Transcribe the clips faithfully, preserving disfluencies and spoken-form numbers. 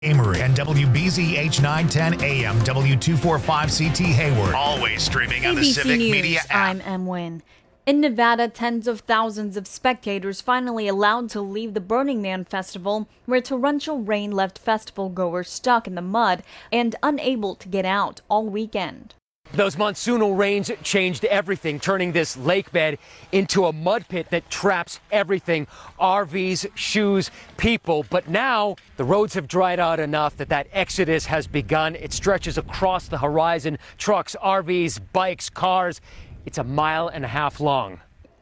Amory and W B Z H nine ten A M, W two forty-five C T Hayward. Always streaming on the Civic News, Media app. I'm Em Wynn. In Nevada, tens of thousands of spectators finally allowed to leave the Burning Man Festival, where torrential rain left festival goers stuck in the mud and unable to get out all weekend. Those monsoonal rains changed everything, turning this lake bed into a mud pit that traps everything, R Vs, shoes, people. But now the roads have dried out enough that that exodus has begun. It stretches across the horizon, trucks, R Vs, bikes, cars. It's a mile and a half long.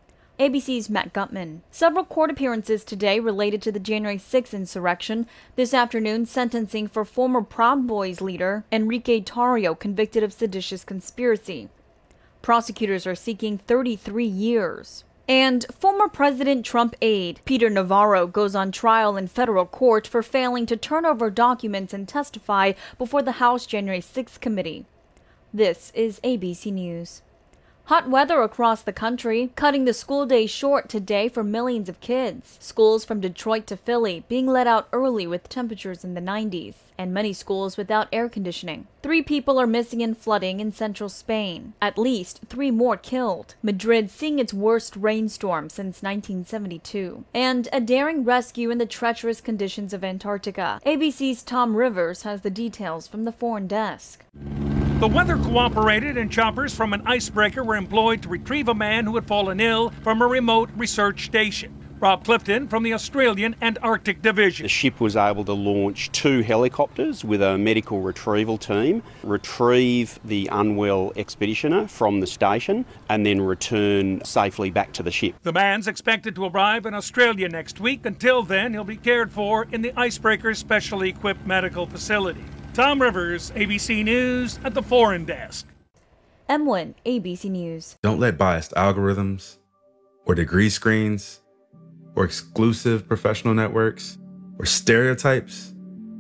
A B C's Matt Gutman. Several court appearances today related to the January sixth insurrection. This afternoon, sentencing for former Proud Boys leader Enrique Tarrio, convicted of seditious conspiracy. Prosecutors are seeking thirty-three years. And former President Trump aide Peter Navarro goes on trial in federal court for failing to turn over documents and testify before the House January sixth committee. This is A B C News. Hot weather across the country, cutting the school day short today for millions of kids. Schools from Detroit to Philly being let out early with temperatures in the nineties, and many schools without air conditioning. Three people are missing in flooding in central Spain. At least three more killed. Madrid seeing its worst rainstorm since nineteen seventy-two. And a daring rescue in the treacherous conditions of Antarctica. A B C's Tom Rivers has the details from the foreign desk. The weather cooperated and choppers from an icebreaker were employed to retrieve a man who had fallen ill from a remote research station. Rob Clifton from the Australian Antarctic Division. The ship was able to launch two helicopters with a medical retrieval team, retrieve the unwell expeditioner from the station, and then return safely back to the ship. The man's expected to arrive in Australia next week. Until then, he'll be cared for in the icebreaker's specially equipped medical facility. Tom Rivers, A B C News at the Foreign Desk. M one, A B C News. Don't let biased algorithms or degree screens or exclusive professional networks or stereotypes.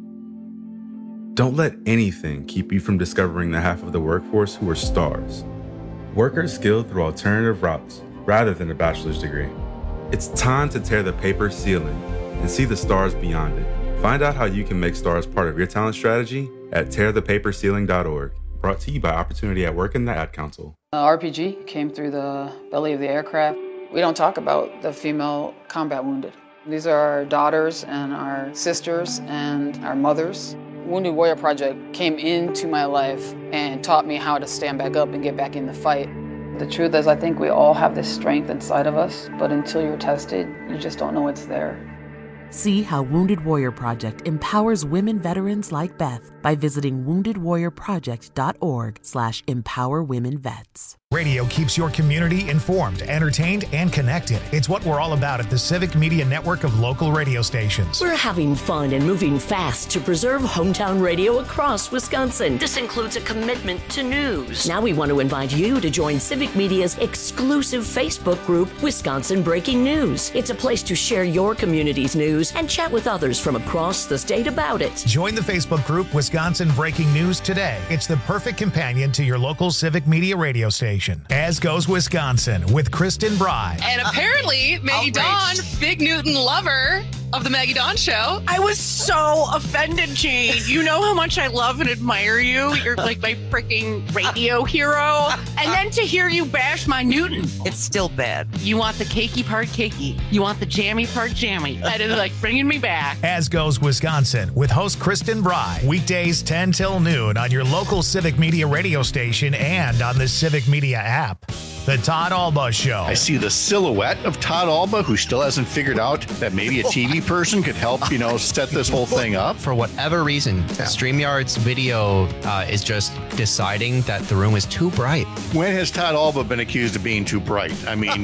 Don't let anything keep you from discovering the half of the workforce who are stars. Workers skilled through alternative routes rather than a bachelor's degree. It's time to tear the paper ceiling and see the stars beyond it. Find out how you can make stars part of your talent strategy at tear the paper ceiling dot org. Brought to you by Opportunity at Work and the Ad Council. Uh, R P G came through the belly of the aircraft. We don't talk about the female combat wounded. These are our daughters and our sisters and our mothers. Wounded Warrior Project came into my life and taught me how to stand back up and get back in the fight. The truth is, I think we all have this strength inside of us, but until you're tested, you just don't know it's there. See how Wounded Warrior Project empowers women veterans like Beth by visiting wounded warrior project dot org slash empower women vets. Radio keeps your community informed, entertained, and connected. It's what we're all about at the Civic Media network of local radio stations. We're having fun and moving fast to preserve hometown radio across Wisconsin. This includes a commitment to news. Now we want to invite you to join Civic Media's exclusive Facebook group, Wisconsin Breaking News. It's a place to share your community's news and chat with others from across the state about it. Join the Facebook group Wisconsin Breaking News today. It's the perfect companion to your local Civic Media radio station. As Goes Wisconsin with Kristen Bry. And apparently, Maggie Dawn, Big Newton lover of the Maggie Dawn Show. I was so offended, Jane. You know how much I love and admire you. You're like my freaking radio hero. And then to hear you bash my Newton. It's still bad. You want the cakey part cakey. You want the jammy part jammy. That is like bringing me back. As Goes Wisconsin with host Kristen Bry. Weekdays ten till noon on your local Civic Media radio station and on the Civic Media app. The Todd Alba Show. I see the silhouette of Todd Alba, who still hasn't figured out that maybe a T V person could help, you know, set this whole thing up. For whatever reason, yeah. StreamYard's video uh, is just deciding that the room is too bright. When has Todd Alba been accused of being too bright? I mean,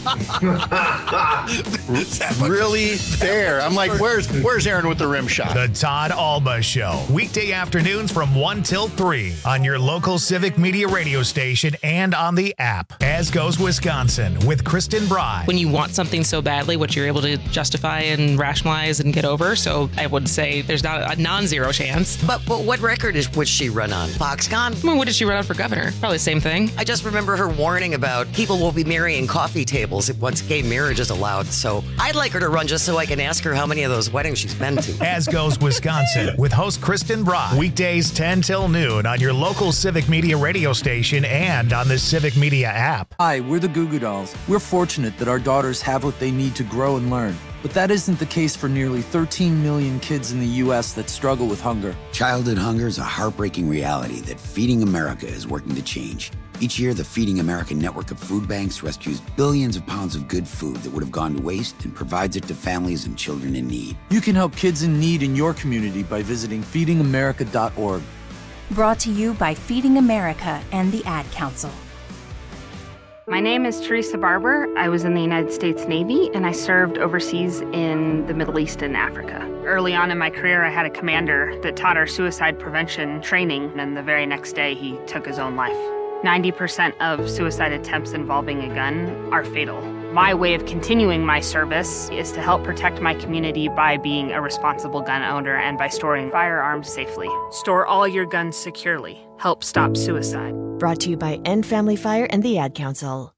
really there. I'm like, where's where's Aaron with the rim shot? The Todd Alba Show. Weekday afternoons from one till three on your local Civic Media radio station and on the app. As goes Wisconsin with Kristen Bry. When you want something so badly, what you're able to justify and rationalize and get over. So I would say there's not a non-zero chance. But, but what record is would she run on? Foxconn? I mean, what did she run on for governor? Probably the same thing. I just remember her warning about people will be marrying coffee tables if once gay marriage is allowed. So I'd like her to run just so I can ask her how many of those weddings she's been to. As goes Wisconsin with host Kristen Bry. Weekdays ten till noon on your local Civic Media radio station and on the Civic Media app. Hi, we're the Goo Goo Dolls. We're fortunate that our daughters have what they need to grow and learn. But that isn't the case for nearly thirteen million kids in the U S that struggle with hunger. Childhood hunger is a heartbreaking reality that Feeding America is working to change. Each year, the Feeding America network of food banks rescues billions of pounds of good food that would have gone to waste and provides it to families and children in need. You can help kids in need in your community by visiting feeding america dot org. Brought to you by Feeding America and the Ad Council. My name is Teresa Barber. I was in the United States Navy, and I served overseas in the Middle East and Africa. Early on in my career, I had a commander that taught our suicide prevention training, and the very next day, he took his own life. ninety percent of suicide attempts involving a gun are fatal. My way of continuing my service is to help protect my community by being a responsible gun owner and by storing firearms safely. Store all your guns securely. Help stop suicide. Brought to you by End Family Fire and the Ad Council.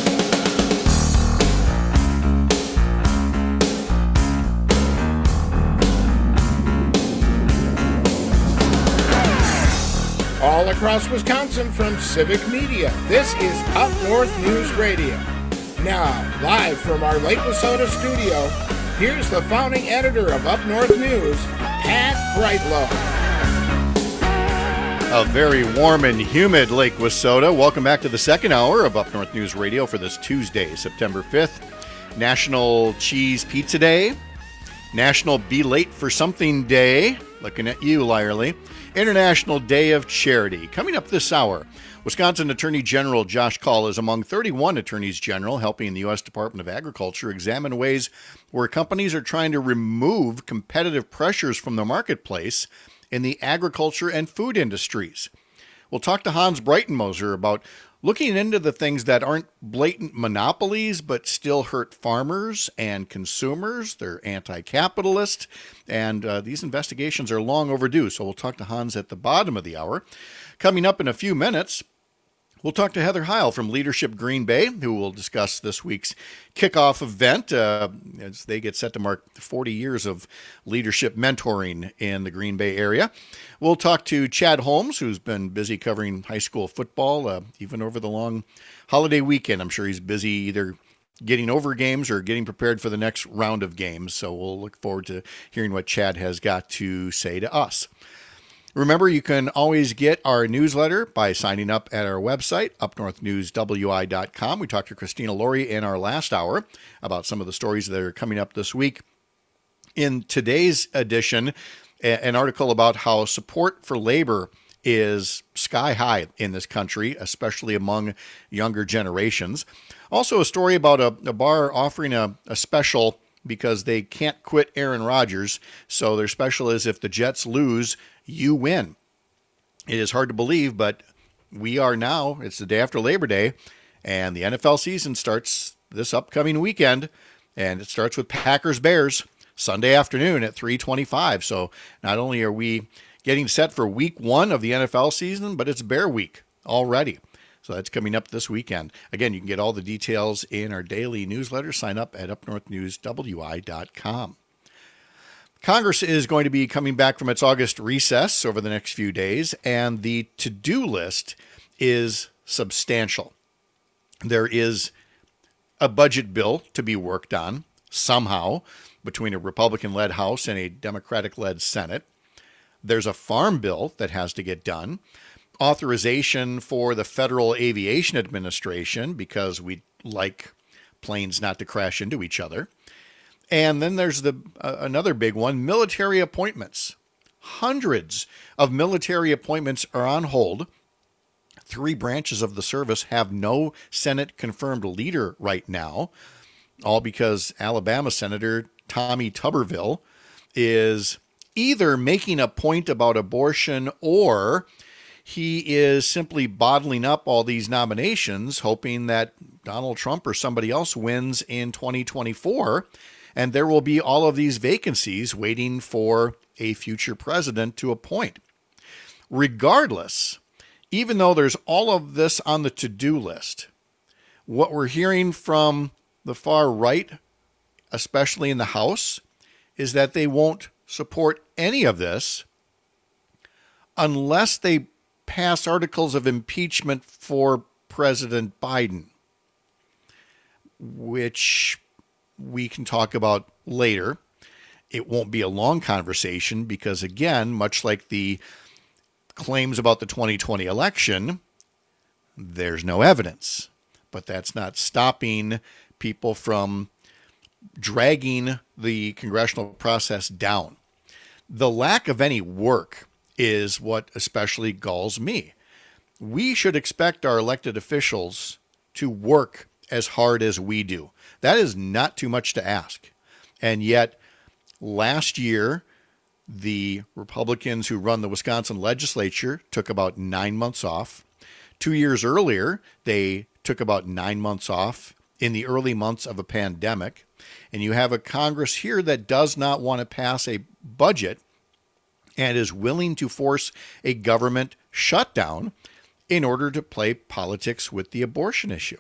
All across Wisconsin from Civic Media, this is Up North News Radio. Now, live from our Lake Wissota studio, here's the founding editor of Up North News, Pat Brightlow. A very warm and humid Lake Wissota. Welcome back to the second hour of Up North News Radio for this Tuesday, September fifth. National Cheese Pizza Day. National Be Late for Something Day. Looking at you, Lyerly. International Day of Charity. Coming up this hour, Wisconsin Attorney General Josh Kaul is among thirty-one attorneys general helping the U S Department of Agriculture examine ways where companies are trying to remove competitive pressures from the marketplace in the agriculture and food industries. We'll talk to Hans Breitenmoser about looking into the things that aren't blatant monopolies but still hurt farmers and consumers. They're anti-capitalist, and uh, these investigations are long overdue, so we'll talk to Hans at the bottom of the hour. Coming up in a few minutes, we'll talk to Heather Heil from Leadership Green Bay, who will discuss this week's kickoff event uh, as they get set to mark forty years of leadership mentoring in the Green Bay area. We'll talk to Chad Holmes, who's been busy covering high school football, uh, even over the long holiday weekend. I'm sure he's busy either getting over games or getting prepared for the next round of games. So we'll look forward to hearing what Chad has got to say to us. Remember, you can always get our newsletter by signing up at our website, up north news w i dot com. We talked to Christina Laurie in our last hour about some of the stories that are coming up this week. In today's edition, an article about how support for labor is sky high in this country, especially among younger generations. Also a story about a, a bar offering a, a special because they can't quit Aaron Rodgers. So their special is if the Jets lose, you win. It is hard to believe, but we are now, it's the day after Labor Day, and the N F L season starts this upcoming weekend, and it starts with Packers-Bears Sunday afternoon at three twenty-five. So not only are we getting set for week one of the N F L season, but it's Bear Week already. So that's coming up this weekend. Again, you can get all the details in our daily newsletter. Sign up at up north news w i dot com. Congress is going to be coming back from its August recess over the next few days, and the to-do list is substantial. There is a budget bill to be worked on somehow between a Republican-led House and a Democratic-led Senate. There's a farm bill that has to get done. Authorization for the Federal Aviation Administration because we like planes not to crash into each other. And then there's the uh, another big one, military appointments. Hundreds of military appointments are on hold. Three branches of the service have no Senate-confirmed leader right now, all because Alabama Senator Tommy Tuberville is either making a point about abortion or he is simply bottling up all these nominations, hoping that Donald Trump or somebody else wins in twenty twenty-four, and there will be all of these vacancies waiting for a future president to appoint. Regardless, even though there's all of this on the to-do list, what we're hearing from the far right, especially in the House, is that they won't support any of this unless they pass articles of impeachment for President Biden, which we can talk about later. It won't be a long conversation because, again, much like the claims about the twenty twenty election, there's no evidence. But that's not stopping people from dragging the congressional process down. The lack of any work is what especially galls me. We should expect our elected officials to work as hard as we do. That is not too much to ask. And yet, last year, the Republicans who run the Wisconsin legislature took about nine months off. Two years earlier, they took about nine months off in the early months of a pandemic. And you have a Congress here that does not want to pass a budget and is willing to force a government shutdown in order to play politics with the abortion issue.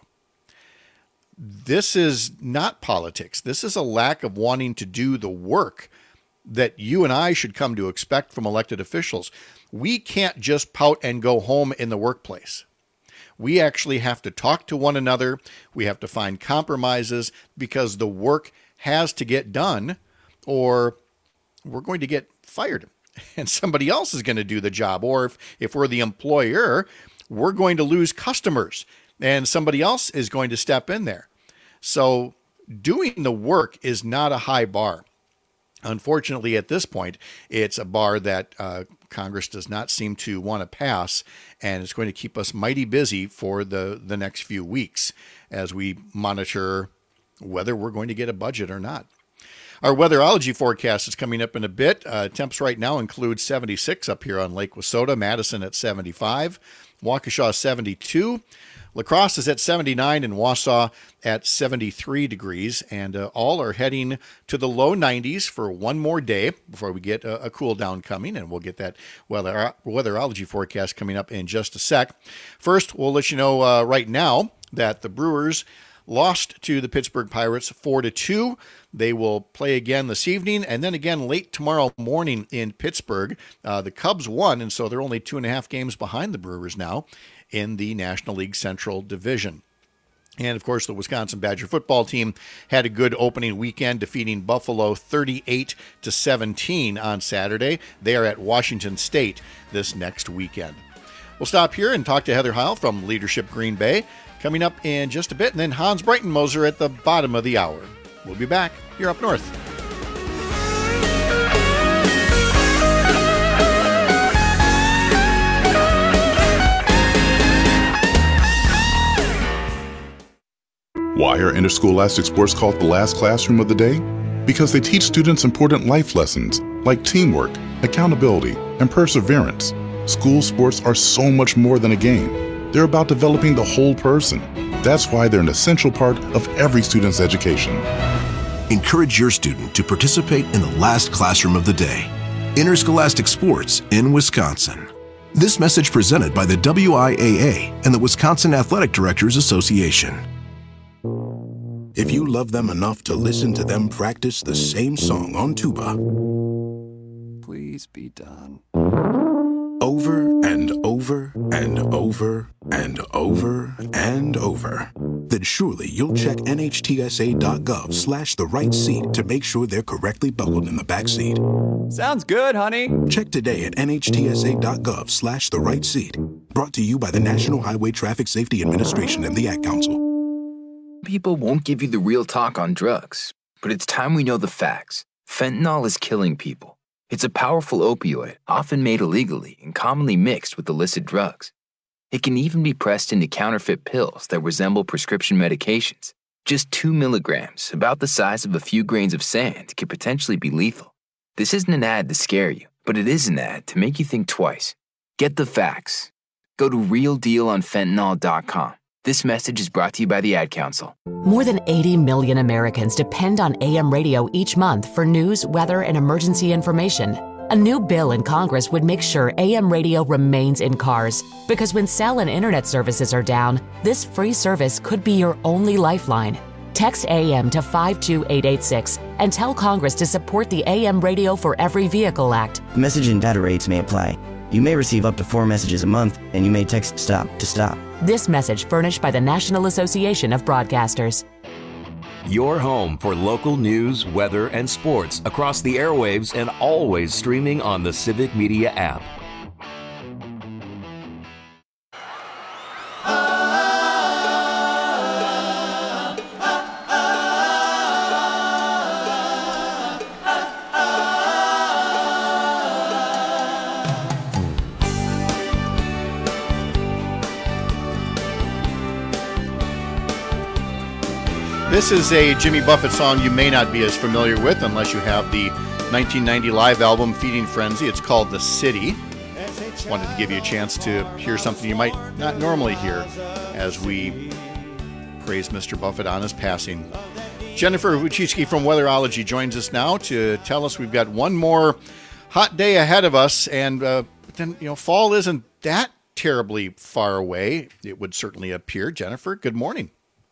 This is not politics. This is a lack of wanting to do the work that you and I should come to expect from elected officials. We can't just pout and go home in the workplace. We actually have to talk to one another. We have to find compromises because the work has to get done or we're going to get fired and somebody else is going to do the job. Or if, if we're the employer, we're going to lose customers and somebody else is going to step in there. So doing the work is not a high bar. Unfortunately, at this point, it's a bar that uh, Congress does not seem to want to pass, and it's going to keep us mighty busy for the, the next few weeks as we monitor whether we're going to get a budget or not. Our weatherology forecast is coming up in a bit. Uh, temps right now include seventy-six up here on Lake Wissota, Madison at seventy-five, Waukesha seventy-two, La Crosse is at seventy-nine, and Wausau at seventy-three degrees, and uh, all are heading to the low nineties for one more day before we get a, a cool down coming, and we'll get that weather, weatherology forecast coming up in just a sec. First, we'll let you know uh, right now that the Brewers lost to the Pittsburgh Pirates four to two. They will play again this evening and then again late tomorrow morning in Pittsburgh. Uh, the Cubs won, and so they're only two and a half games behind the Brewers now in the National League Central Division. And, of course, the Wisconsin Badger football team had a good opening weekend, defeating Buffalo thirty-eight to seventeen on Saturday. They are at Washington State this next weekend. We'll stop here and talk to Heather Heil from Leadership Green Bay coming up in just a bit, and then Hans Breitenmoser at the bottom of the hour. We'll be back here up north. Why are interscholastic sports called the last classroom of the day? Because they teach students important life lessons like teamwork, accountability, and perseverance. School sports are so much more than a game. They're about developing the whole person. That's why they're an essential part of every student's education. Encourage your student to participate in the last classroom of the day. Interscholastic sports in Wisconsin. This message presented by the W I A A and the Wisconsin Athletic Directors Association. If you love them enough to listen to them practice the same song on tuba, please be done. Over and over and over and over and over, then surely you'll check N H T S A dot gov slash the right seat to make sure they're correctly buckled in the back seat. Sounds good, honey. Check today at N H T S A dot gov slash the right seat. Brought to you by the National Highway Traffic Safety Administration and the Ad Council. People won't give you the real talk on drugs, but it's time we know the facts. Fentanyl is killing people. It's a powerful opioid, often made illegally and commonly mixed with illicit drugs. It can even be pressed into counterfeit pills that resemble prescription medications. Just two milligrams, about the size of a few grains of sand, could potentially be lethal. This isn't an ad to scare you, but it is an ad to make you think twice. Get the facts. Go to real deal on fentanyl dot com. This message is brought to you by the Ad Council. More than eighty million Americans depend on A M radio each month for news, weather, and emergency information. A new bill in Congress would make sure A M radio remains in cars, because when cell and internet services are down, this free service could be your only lifeline. Text A M to five two eight eight six and tell Congress to support the A M Radio for Every Vehicle Act. Message and data rates may apply. You may receive up to four messages a month, and you may text STOP to stop. This message furnished by the National Association of Broadcasters. Your home for local news, weather, and sports across the airwaves and always streaming on the Civic Media app. This is a Jimmy Buffett song you may not be as familiar with unless you have the nineteen ninety live album Feeding Frenzy. It's called The City. Wanted to give you a chance to hear something you might not normally hear as we praise Mister Buffett on his passing. Jennifer Wojcicki from Weatherology joins us now to tell us we've got one more hot day ahead of us, and uh, then you know fall isn't that terribly far away. It would certainly appear. Jennifer, good morning.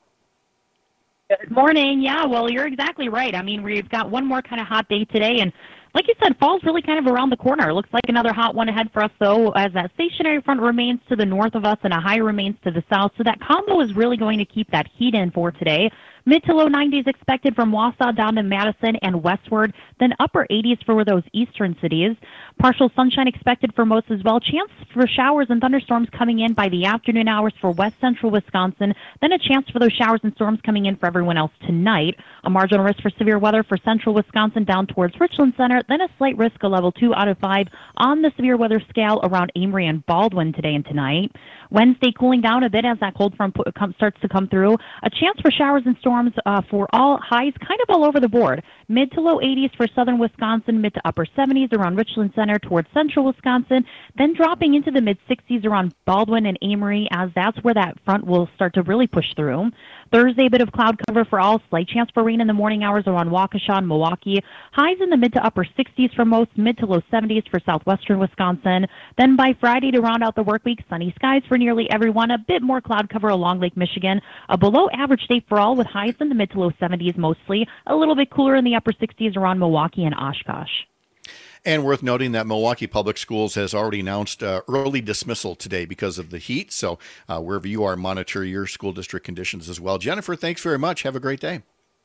Good morning. Yeah, well, you're exactly right. I mean, we've got one more kind of hot day today, and like you said, fall's really kind of around the corner. It looks like another hot one ahead for us, though, as that stationary front remains to the north of us and a high remains to the south. So that combo is really going to keep that heat in for today. Mid to low nineties expected from Wausau down to Madison and westward, then upper eighties for those eastern cities. Partial sunshine expected for most as well. Chance for showers and thunderstorms coming in by the afternoon hours for west central Wisconsin, then a chance for those showers and storms coming in for everyone else tonight. A marginal risk for severe weather for central Wisconsin down towards Richland Center, then a slight risk, a level two out of five on the severe weather scale around Amory and Baldwin today and tonight. Wednesday cooling down a bit as that cold front starts to come through. A chance for showers and storms uh, for all highs kind of all over the board. Mid to low eighties for southern Wisconsin, mid to upper seventies around Richland Center towards central Wisconsin, then dropping into the mid sixties around Baldwin and Amory, as that's where that front will start to really push through. Thursday, a bit of cloud cover for all. Slight chance for rain in the morning hours around Waukesha and Milwaukee. Highs in the mid to upper sixties for most, mid to low seventies for southwestern Wisconsin. Then by Friday, to round out the work week, sunny skies for nearly everyone. A bit more cloud cover along Lake Michigan. A below average day for all, with highs in the mid to low seventies mostly. A little bit cooler in the upper sixties around Milwaukee and Oshkosh. And worth noting that Milwaukee Public Schools has already announced uh, early dismissal today because of the heat. So uh, wherever you are, monitor your school district conditions as well. Jennifer, thanks very much. Have a great day.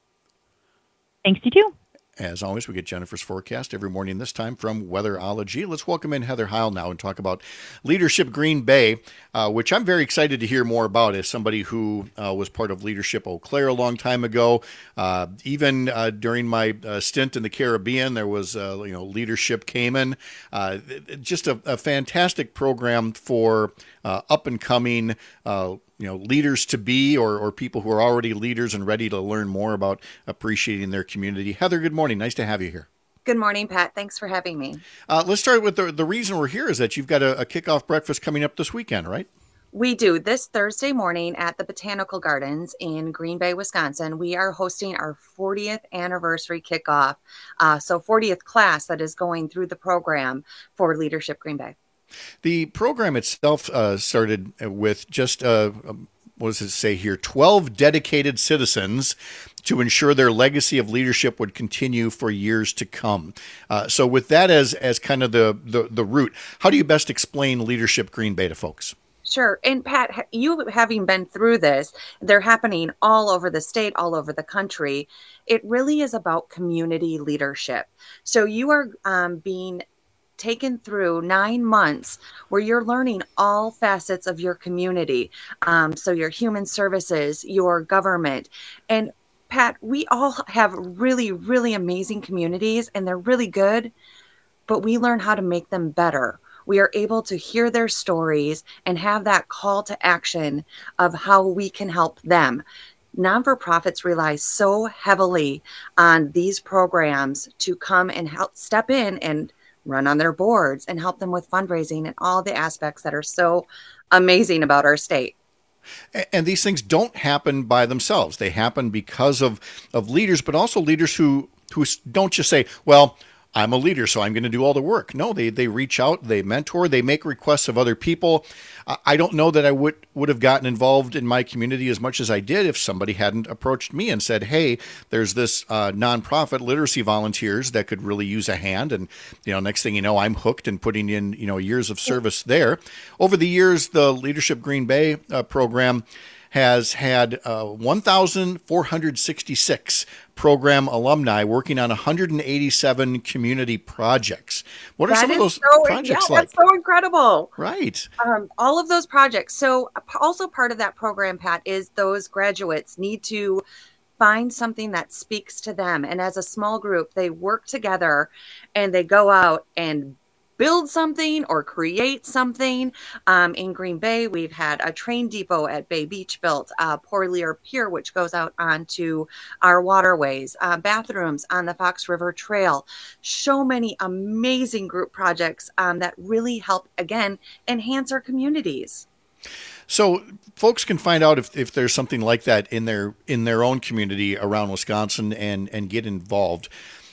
Thanks, you too. As always, we get Jennifer's forecast every morning, this time from Weatherology. Let's welcome in Heather Heil now and talk about Leadership Green Bay, uh, which I'm very excited to hear more about as somebody who uh, was part of Leadership Eau Claire a long time ago. Uh, even uh, during my uh, stint in the Caribbean, there was uh, you know Leadership Cayman. Uh, just a, a fantastic program for uh, up-and-coming uh you know, leaders to be, or, or people who are already leaders and ready to learn more about appreciating their community. Heather, good morning. Nice to have you here. Good morning, Pat. Thanks for having me. Uh, let's start with the, the reason we're here is that you've got a, a kickoff breakfast coming up this weekend, right? We do. This Thursday morning at the Botanical Gardens in Green Bay, Wisconsin, we are hosting our fortieth anniversary kickoff. Uh, so fortieth class that is going through the program for Leadership Green Bay. The program itself uh, started with just, uh, what does it say here, twelve dedicated citizens to ensure their legacy of leadership would continue for years to come. Uh, so with that as as kind of the, the, the root, how do you best explain Leadership Green Bay to folks? Sure. And Pat, you having been through this, they're happening all over the state, all over the country. It really is about community leadership. So you are um, being taken through nine months where you're learning all facets of your community. Um, so your human services, your government. And Pat, we all have really, really amazing communities and they're really good, but we learn how to make them better. We are able to hear their stories and have that call to action of how we can help them. Non-for-profits rely so heavily on these programs to come and help step in and run on their boards, and help them with fundraising and all the aspects that are so amazing about our state. And these things don't happen by themselves. They happen because of, of leaders, but also leaders who, who don't just say, well, I'm a leader, so I'm going to do all the work. No, they they reach out, they mentor, they make requests of other people. I don't know that I would, would have gotten involved in my community as much as I did if somebody hadn't approached me and said, hey, there's this uh, nonprofit literacy volunteers that could really use a hand. And, you know, next thing you know, I'm hooked and putting in, you know, years of service there. Over the years, the Leadership Green Bay uh, program has had uh, one thousand four hundred sixty-six program alumni working on one hundred eighty-seven community projects. What are That some of is those so, projects yeah, like? That's so incredible. Right. Um, all of those projects. So also part of that program, Pat, is those graduates need to find something that speaks to them. And as a small group, they work together and they go out and build something or create something. Um, in Green Bay, we've had a train depot at Bay Beach built, uh, Port Lear Pier, which goes out onto our waterways, uh, bathrooms on the Fox River Trail. So many amazing group projects um, that really help, again, enhance our communities. So folks can find out if, if there's something like that in their in their own community around Wisconsin and, and get involved.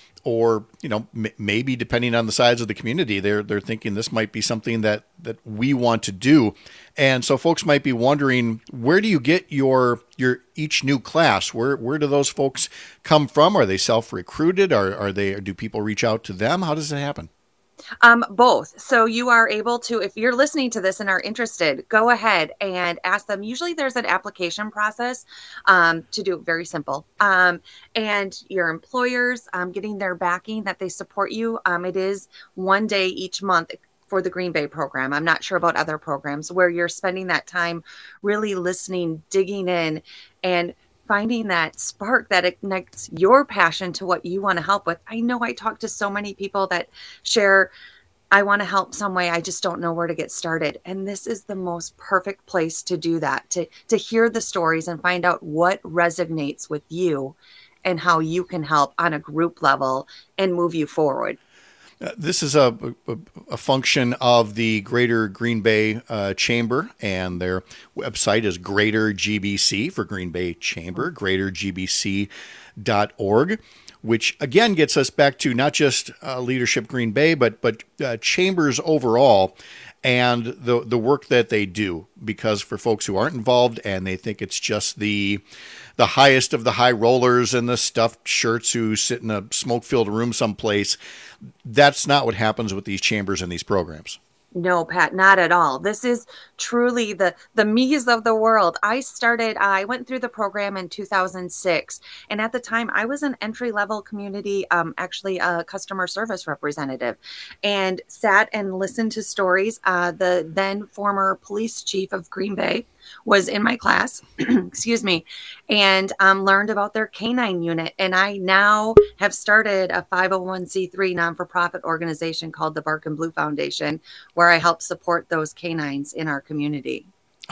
Or, you know, m- maybe depending on the size of the community, they're they're thinking this might be something that, that we want to do. And so folks might be wondering, where do you get your your each new class? Where where do those folks come from? Are they self-recruited? Are are they do people reach out to them? How does it happen? Um, both. So you are able to, if you're listening to this and are interested, go ahead and ask them. Usually there's an application process um, to do it very simple. Um, and your employers um, getting their backing that they support you. Um, it is one day each month for the Green Bay program. I'm not sure about other programs where you're spending that time really listening, digging in, and finding that spark that ignites your passion to what you want to help with. I know I talk to so many people that share, I want to help some way, I just don't know where to get started. And this is the most perfect place to do that, to, to hear the stories and find out what resonates with you and how you can help on a group level and move you forward. Uh, this is a, a, a function of the Greater Green Bay uh, Chamber, and their website is Greater G B C for Green Bay Chamber, greater g b c dot org, which again gets us back to not just uh, Leadership Green Bay, but but uh, chambers overall and the the work that they do. Because for folks who aren't involved and they think it's just the the highest of the high rollers and the stuffed shirts who sit in a smoke-filled room someplace, that's not what happens with these chambers and these programs. No, Pat, not at all. This is truly the the me's of the world. I started, I went through the program in two thousand six. And at the time, I was an entry-level community, um, actually a customer service representative, and sat and listened to stories. Uh, the then former police chief of Green Bay was in my class, excuse me, and um, learned about their canine unit. And I now have started a five oh one c three non-for-profit organization called the Bark and Blue Foundation, where I help support those canines in our community.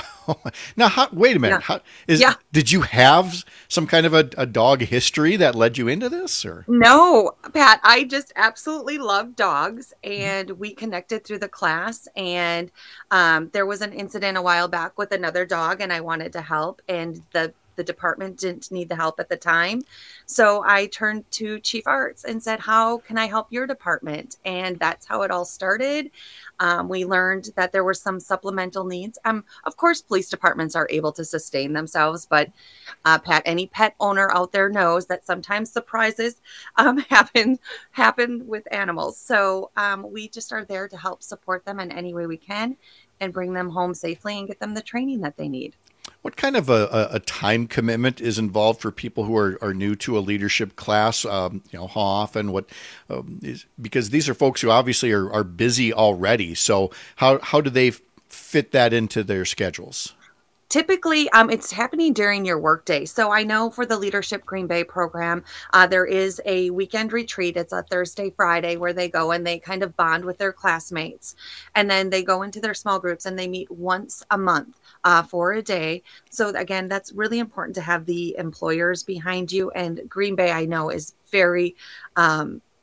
Now, how, wait a minute. Yeah. How, is, Yeah. Did you have some kind of a, a dog history that led you into this? Or No, Pat, I just absolutely love dogs, and we connected through the class, and um, there was an incident a while back with another dog, and I wanted to help, and the the department didn't need the help at the time. So I turned to Chief Arts and said, how can I help your department? And that's how it all started. Um, we learned that there were some supplemental needs. Um, of course, police departments are able to sustain themselves, but uh, Pat, any pet owner out there knows that sometimes surprises um, happen happen with animals. So um, we just are there to help support them in any way we can and bring them home safely and get them the training that they need. what kind of a, a time commitment is involved for people who are, are new to a leadership class? Um, you know, how often? What um, is, because these are folks who obviously are, are busy already. So how how do they fit that into their schedules? Typically, um, it's happening during your workday. So I know for the Leadership Green Bay program, uh, there is a weekend retreat. It's a Thursday, Friday, where they go and they kind of bond with their classmates. And then they go into their small groups and they meet once a month uh, for a day. So again, that's really important to have the employers behind you. And Green Bay, I know, is very... Um,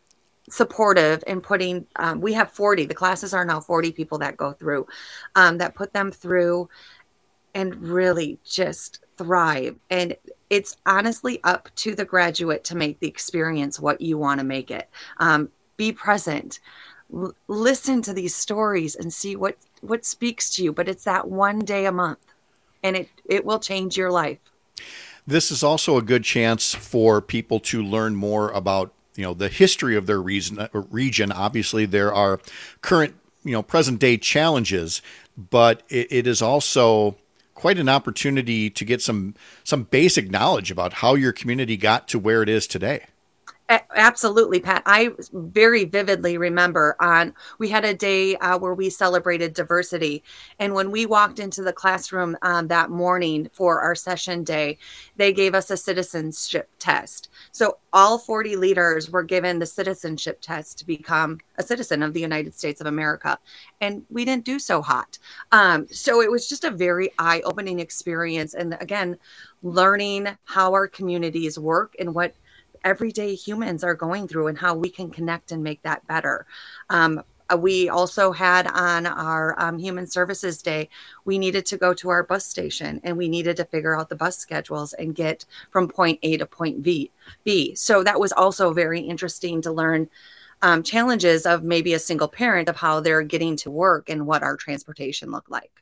supportive in putting, um, we have forty, the classes are now forty people that go through, um, that put them through and really just thrive. And it's honestly up to the graduate to make the experience what you want to make it. Um, be present, L- listen to these stories and see what, what speaks to you. But it's that one day a month, and it, it will change your life. This is also a good chance for people to learn more about, you know, the history of their reason, region. Obviously, there are current, you know, present day challenges, but it, it is also quite an opportunity to get some some basic knowledge about how your community got to where it is today. Absolutely, Pat. I very vividly remember on, we had a day uh, where we celebrated diversity. And when we walked into the classroom um, that morning for our session day, they gave us a citizenship test. So all forty leaders were given the citizenship test to become a citizen of the United States of America. And we didn't do so hot. Um, so it was just a very eye-opening experience. And again, learning how our communities work and what everyday humans are going through and how we can connect and make that better. Um, we also had on our um, Human Services Day, we needed to go to our bus station and we needed to figure out the bus schedules and get from point A to point B. B. So that was also very interesting to learn um, challenges of maybe a single parent of how they're getting to work and what our transportation looked like.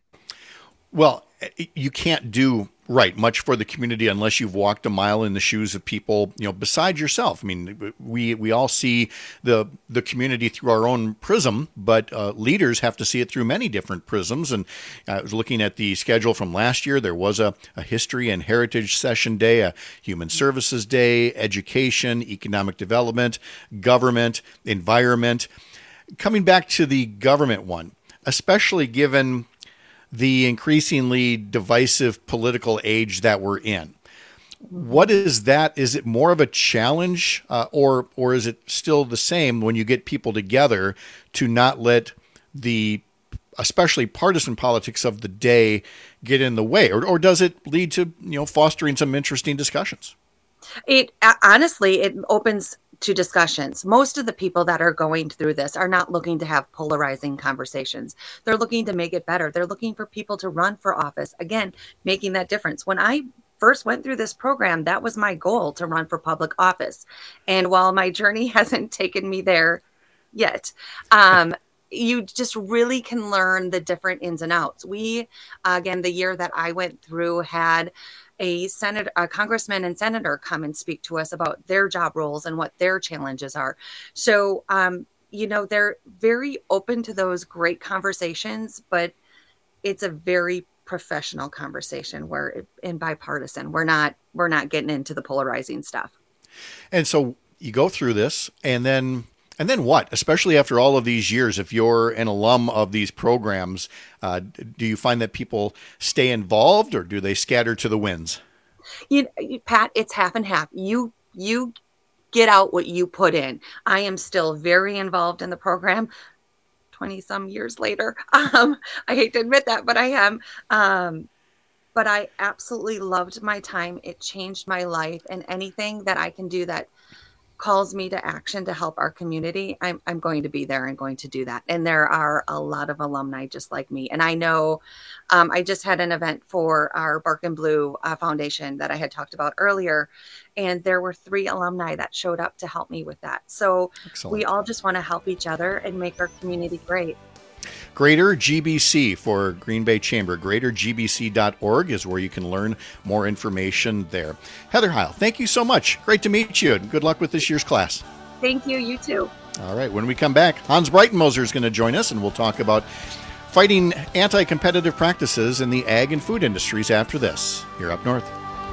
Well, you can't do right much for the community unless you've walked a mile in the shoes of people, you know, beside yourself. I mean, we we all see the the community through our own prism, but uh, leaders have to see it through many different prisms. And I was looking at the schedule from last year. There was a, a history and heritage session day, a human services day, education, economic development, government, environment. Coming back to the government one, especially given the increasingly divisive political age that we're in. What is that? Is it more of a challenge uh, or or is it still the same when you get people together to not let the, especially partisan politics of the day, get in the way? Or, or does it lead to, you know, fostering some interesting discussions? It honestly, it opens to discussions. Most of the people that are going through this are not looking to have polarizing conversations. They're looking to make it better. They're looking for people to run for office. Again, making that difference. When I first went through this program, that was my goal, to run for public office. And while my journey hasn't taken me there yet, um, you just really can learn the different ins and outs. We, again, the year that I went through had a senator, a congressman and senator come and speak to us about their job roles and what their challenges are. So, um, you know, they're very open to those great conversations, but it's a very professional conversation where it, and bipartisan, we're not, we're not getting into the polarizing stuff. And so you go through this and then And then what? Especially after all of these years, if you're an alum of these programs, uh, do you find that people stay involved or do they scatter to the winds? You, Pat, it's half and half. You you get out what you put in. I am still very involved in the program twenty some years later. Um, I hate to admit that, but I am. Um, but I absolutely loved my time. It changed my life, and anything that I can do that calls me to action to help our community, I'm I'm going to be there and going to do that. And there are a lot of alumni just like me. And I know um, I just had an event for our Bark and Blue uh, Foundation that I had talked about earlier. And there were three alumni that showed up to help me with that. So Excellent. We all just want to help each other and make our community great. Greater G B C for Green Bay Chamber. greater G B C dot org is where you can learn more information there. Heather Heil, thank you so much. Great to meet you, and good luck with this year's class. Thank you. You too. All right. When we come back, Hans Breitenmoser is going to join us, and we'll talk about fighting anti-competitive practices in the ag and food industries after this. Here up north.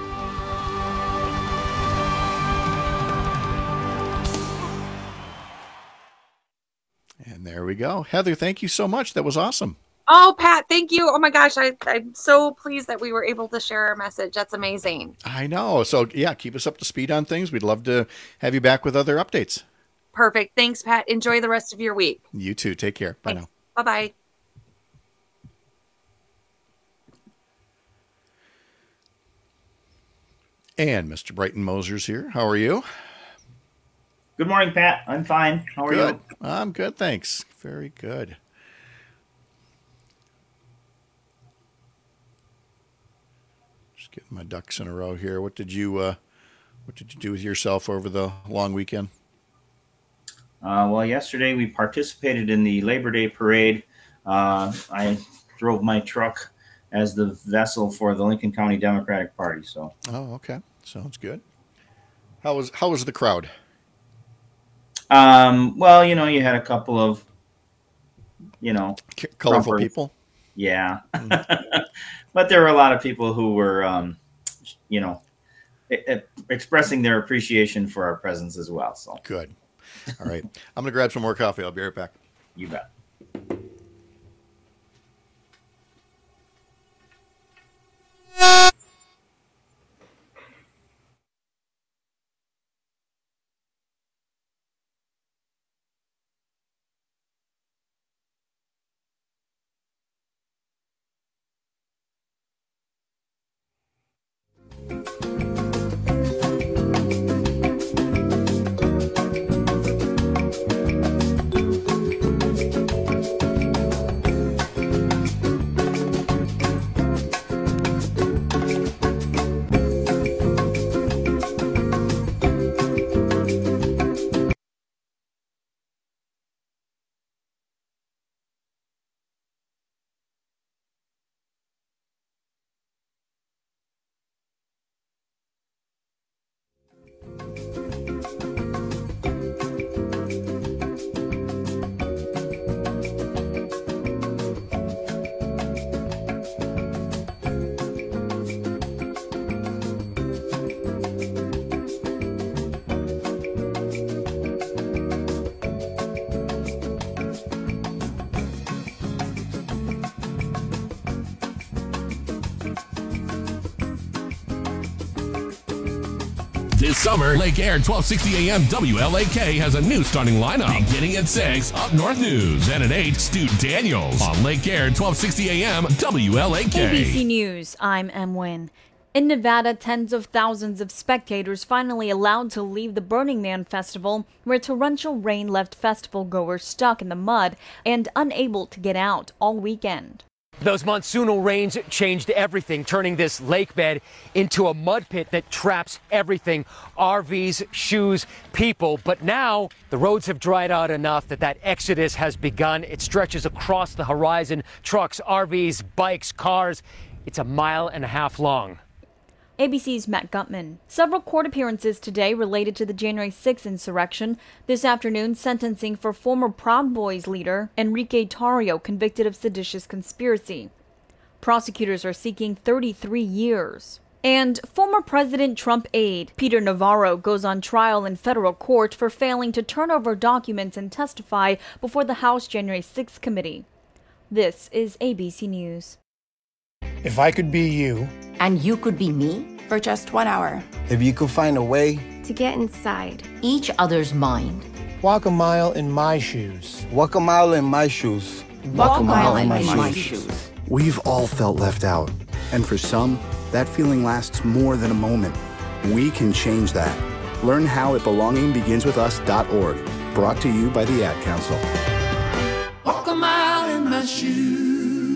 And there we go. Heather, thank you so much. That was awesome. Oh, Pat, thank you. Oh, my gosh. I, I'm so pleased that we were able to share our message. That's amazing. I know. So, yeah, keep us up to speed on things. We'd love to have you back with other updates. Perfect. Thanks, Pat. Enjoy the rest of your week. You too. Take care. Bye Thanks. now. Bye-bye. And Mister Breitenmoser's here. How are you? Good morning, Pat. I'm fine. How are good. you? I'm good, thanks. Very good. Just getting my ducks in a row here. What did you uh, What did you do with yourself over the long weekend? Uh, well, yesterday we participated in the Labor Day parade. Uh, I drove my truck as the vessel for the Lincoln County Democratic Party. So. Oh, okay. Sounds good. How was How was the crowd? Um, well, you know, you had a couple of, you know, C- colorful Trumpers. people. Yeah. Mm. But there were a lot of people who were, um, you know, e- e- expressing their appreciation for our presence as well. So good. All right. I'm going to grab some more coffee. I'll be right back. You bet. This summer, Lake Air twelve sixty A M W L A K has a new starting lineup. Beginning at six, Up North News. And at eight, Stu Daniels on Lake Air twelve sixty A M W L A K. A B C News, I'm Em Wynn. In Nevada, tens of thousands of spectators finally allowed to leave the Burning Man Festival, where torrential rain left festival goers stuck in the mud and unable to get out all weekend. Those monsoonal rains changed everything, turning this lake bed into a mud pit that traps everything, R Vs, shoes, people. But now the roads have dried out enough that that exodus has begun. It stretches across the horizon, trucks, R Vs, bikes, cars. It's a mile and a half long. A B C's Matt Gutman. Several court appearances today related to the January sixth insurrection. This afternoon, sentencing for former Proud Boys leader Enrique Tarrio, convicted of seditious conspiracy. Prosecutors are seeking thirty-three years. And former President Trump aide Peter Navarro goes on trial in federal court for failing to turn over documents and testify before the House January sixth committee. This is A B C News. If I could be you. And you could be me for just one hour. If you could find a way to get inside each other's mind. Walk a mile in my shoes. Walk a mile in my shoes. Walk, Walk a mile, mile in, my, in my shoes. shoes. We've all felt left out. And for some, that feeling lasts more than a moment. We can change that. Learn how at belonging begins with us dot org. Brought to you by the Ad Council. Walk a mile in my shoes.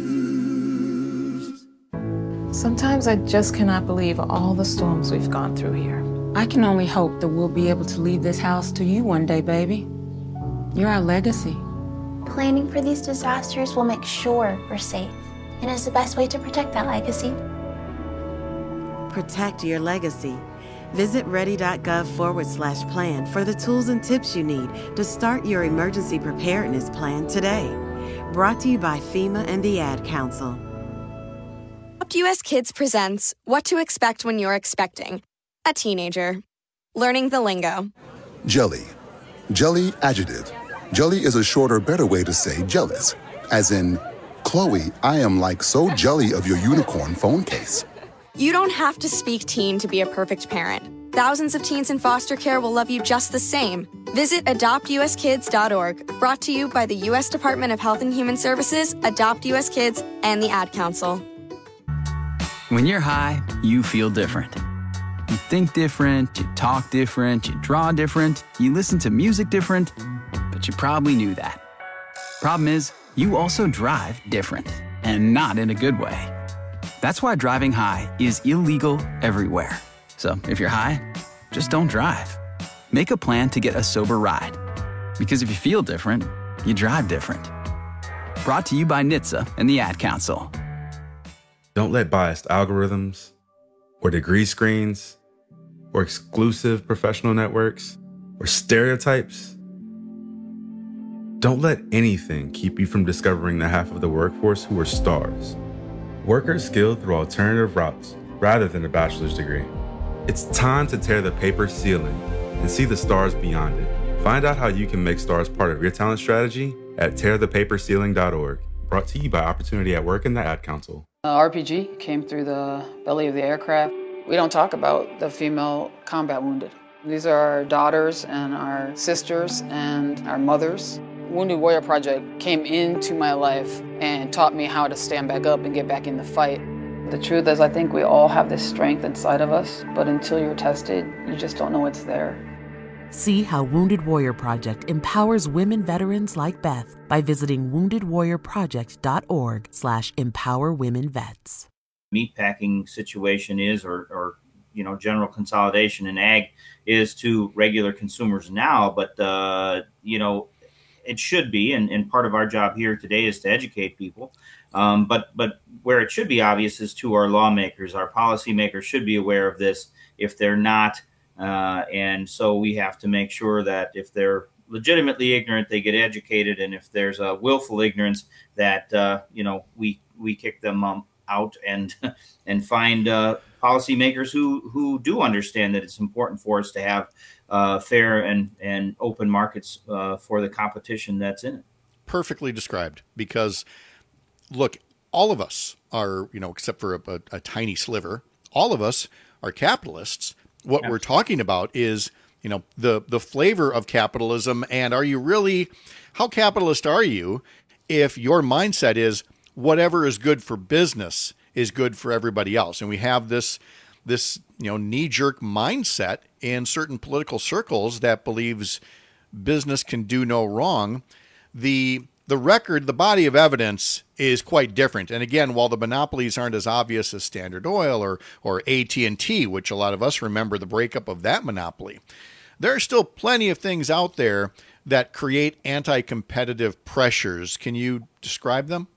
Sometimes I just cannot believe all the storms we've gone through here. I can only hope that we'll be able to leave this house to you one day, baby. You're our legacy. Planning for these disasters will make sure we're safe, and is the best way to protect that legacy. Protect your legacy. Visit ready.gov forward slash plan for the tools and tips you need to start your emergency preparedness plan today. Brought to you by FEMA and the Ad Council. U S Kids presents What to Expect When You're Expecting a Teenager. Learning the lingo. Jelly. Jelly adjective. Jelly is a shorter, better way to say jealous. As in, Chloe, I am like so jelly of your unicorn phone case. You don't have to speak teen to be a perfect parent. Thousands of teens in foster care will love you just the same. Visit adopt U S kids dot org. Brought to you by the U S Department of Health and Human Services, Adopt U S Kids, and the Ad Council. When you're high, you feel different. think different, you talk different, you draw different, you listen to music different, but you probably knew that. Problem is, you also drive different, and not in a good way. That's why driving high is illegal everywhere. So if you're high, just don't drive. Make a plan to get a sober ride. Because if you feel different, you drive different. Brought to you by N H T S A and the Ad Council. Don't let biased algorithms or degree screens or exclusive professional networks or stereotypes. Don't let anything keep you from discovering the half of the workforce who are stars. Workers skilled through alternative routes rather than a bachelor's degree. It's time to tear the paper ceiling and see the stars beyond it. Find out how you can make stars part of your talent strategy at tear the paper ceiling dot org. Brought to you by Opportunity at Work and the Ad Council. Uh, R P G came through the belly of the aircraft. We don't talk about the female combat wounded. These are our daughters and our sisters and our mothers. Wounded Warrior Project came into my life and taught me how to stand back up and get back in the fight. The truth is, I think we all have this strength inside of us, but until you're tested, you just don't know it's there. See how Wounded Warrior Project empowers women veterans like Beth by visiting wounded warrior project dot org slash empower women vets. Meatpacking situation is, or, or, you know, general consolidation in ag is to regular consumers now, but, uh, you know, it should be, and, and part of our job here today is to educate people. Um, but but where it should be obvious is to our lawmakers. Our policymakers should be aware of this if they're not. Uh, and so we have to make sure that if they're legitimately ignorant, they get educated. And if there's a willful ignorance, that, uh, you know, we we kick them um, out and and find uh, policymakers who, who do understand that it's important for us to have uh, fair and, and open markets uh, for the competition that's in it. Perfectly described, because look, all of us are, you know, except for a, a, a tiny sliver, all of us are capitalists. What yeah. we're talking about is, you know, the, the flavor of capitalism. And are you really, how capitalist are you if your mindset is whatever is good for business is good for everybody else? And we have this, this, you know, knee-jerk mindset in certain political circles that believes business can do no wrong. The The record, the body of evidence is quite different. And again, while the monopolies aren't as obvious as Standard Oil or or A T and T, which a lot of us remember the breakup of that monopoly, there are still plenty of things out there that create anti-competitive pressures. Can you describe them?